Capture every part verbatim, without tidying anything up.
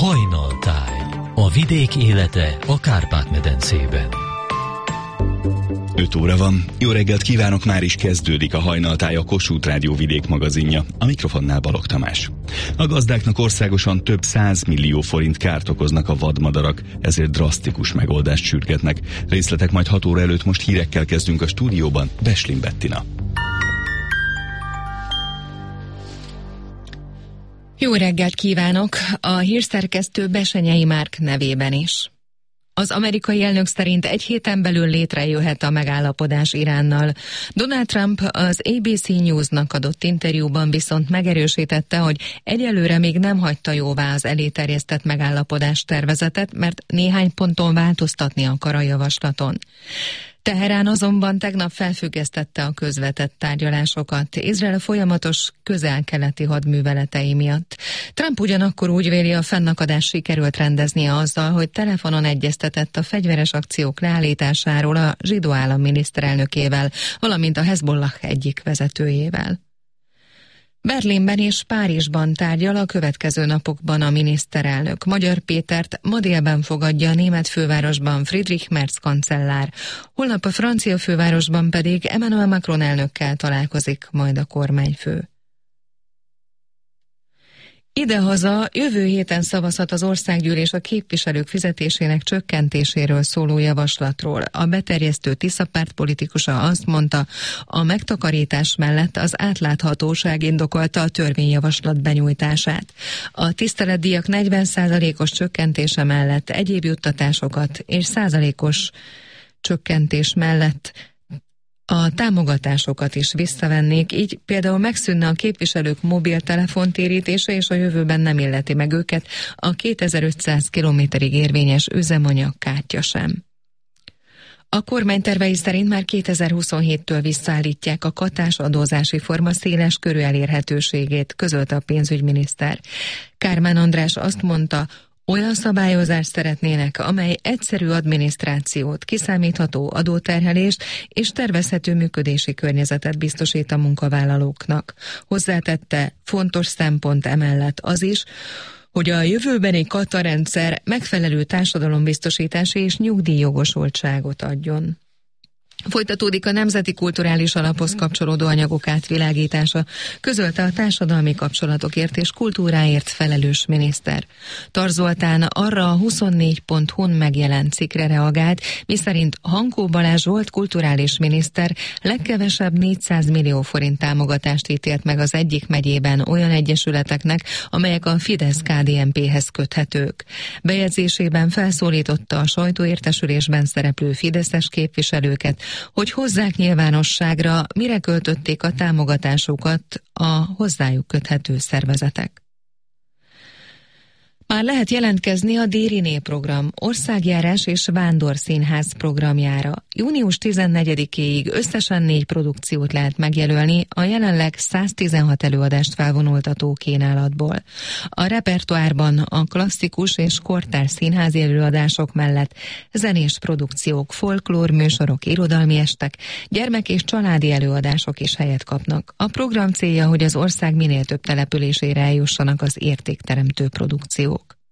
Hajnaltáj. A vidék élete a Kárpát-medencében. öt óra van. Jó reggelt kívánok, már is kezdődik a Hajnaltáj, a Kossuth Rádió vidék magazinja. A mikrofonnál Balogh Tamás. A gazdáknak országosan több százmillió forint kárt okoznak a vadmadarak, ezért drasztikus megoldást sürgetnek. Részletek majd hat óra előtt, most hírekkel kezdünk a stúdióban. Beslin Bettina. Jó reggelt kívánok! A hírszerkesztő Besenyei Márk nevében is. Az amerikai elnök szerint egy héten belül létrejöhet a megállapodás Iránnal. Donald Trump az á bé cé Newsnak adott interjúban viszont megerősítette, hogy egyelőre még nem hagyta jóvá az elé terjesztett megállapodás tervezetet, mert néhány ponton változtatni akar a javaslaton. Teherán azonban tegnap felfüggesztette a közvetett tárgyalásokat Izrael folyamatos közel-keleti hadműveletei miatt. Trump ugyanakkor úgy véli, a fennakadást sikerült rendeznie azzal, hogy telefonon egyeztetett a fegyveres akciók leállításáról a zsidó állam miniszterelnökével, valamint a Hezbollah egyik vezetőjével. Berlinben és Párizsban tárgyal a következő napokban a miniszterelnök. Magyar Pétert ma délben fogadja a német fővárosban Friedrich Merz kancellár. Holnap a francia fővárosban pedig Emmanuel Macron elnökkel találkozik majd a kormányfő. Idehaza jövő héten szavazhat az országgyűlés a képviselők fizetésének csökkentéséről szóló javaslatról. A beterjesztő Tisza párt politikusa azt mondta, a megtakarítás mellett az átláthatóság indokolta a törvényjavaslat benyújtását. A tiszteletdíjak negyven százalékos csökkentése mellett egyéb juttatásokat és százalékos csökkentés mellett a támogatásokat is visszavennék, így például megszűnne a képviselők mobiltelefontérítése, és a jövőben nem illeti meg őket a kétezer-ötszáz kilométerig érvényes üzemanyagkártya sem. A kormány tervei szerint már kétezer-huszonhéttől visszaállítják a katás adózási forma széles körű elérhetőségét, közölte a pénzügyminiszter. Kármán András azt mondta, olyan szabályozást szeretnének, amely egyszerű adminisztrációt, kiszámítható adóterhelést és tervezhető működési környezetet biztosít a munkavállalóknak. Hozzátette, fontos szempont emellett az is, hogy a jövőbeni katarendszer megfelelő társadalombiztosítási és nyugdíjjogosultságot adjon. Folytatódik a Nemzeti Kulturális Alaphoz kapcsolódó anyagok átvilágítása, közölte a társadalmi kapcsolatokért és kultúráért felelős miniszter. Tar Zoltán arra a huszonnégy pont hu-n megjelent cikkre reagált, miszerint Hankó Balázs volt kulturális miniszter legkevesebb négyszáz millió forint támogatást ítélt meg az egyik megyében olyan egyesületeknek, amelyek a Fidesz-ká dé en pé-hez köthetők. Bejegyzésében felszólította a sajtóértesülésben szereplő fideszes képviselőket, hogy hozzák nyilvánosságra, mire költötték a támogatásukat a hozzájuk köthető szervezetek. Már lehet jelentkezni a Dériné program országjárás és vándorszínház programjára. június tizennegyedikéig összesen négy produkciót lehet megjelölni a jelenleg száztizenhat előadást felvonultató kínálatból. A repertoárban a klasszikus és kortárs színházi előadások mellett zenés produkciók, folklór műsorok, irodalmi estek, gyermek- és családi előadások is helyet kapnak. A program célja, hogy az ország minél több településére eljussanak az értékteremtő produkciók.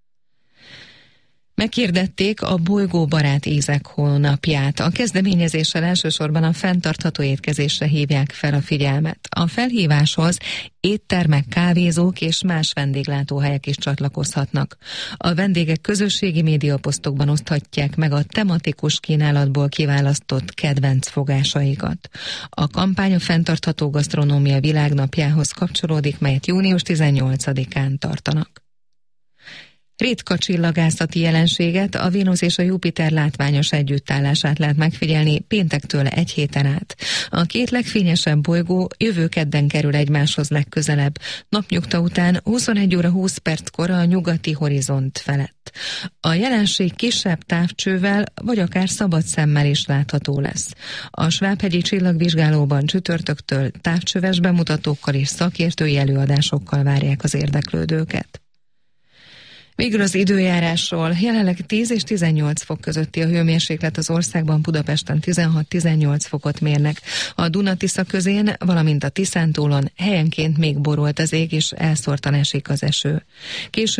Meghirdették a bolygóbarát ízek hónapját. A kezdeményezéssel elsősorban a fenntartható étkezésre hívják fel a figyelmet. A felhíváshoz éttermek, kávézók és más vendéglátóhelyek is csatlakozhatnak. A vendégek közösségi médiaposztokban oszthatják meg a tematikus kínálatból kiválasztott kedvenc fogásaikat. A kampány a fenntartható gasztronómia világnapjához kapcsolódik, melyet június tizennyolcadikán tartanak. Ritka csillagászati jelenséget, a Vénusz és a Jupiter látványos együttállását lehet megfigyelni péntektől egy héten át. A két legfényesebb bolygó jövő kedden kerül egymáshoz legközelebb, napnyugta után huszonegy óra húsz perckor a nyugati horizont felett. A jelenség kisebb távcsővel, vagy akár szabad szemmel is látható lesz. A Svábhegyi Csillagvizsgálóban csütörtöktől távcsöves bemutatókkal és szakértői előadásokkal várják az érdeklődőket. Végül az időjárásról. Jelenleg tíz és tizennyolc fok közötti a hőmérséklet az országban, Budapesten tizenhat-tizennyolc fokot mérnek. A Duna-Tisza közén, valamint a Tiszántúlon helyenként még borolt az ég, és elszórtan esik az eső. Késő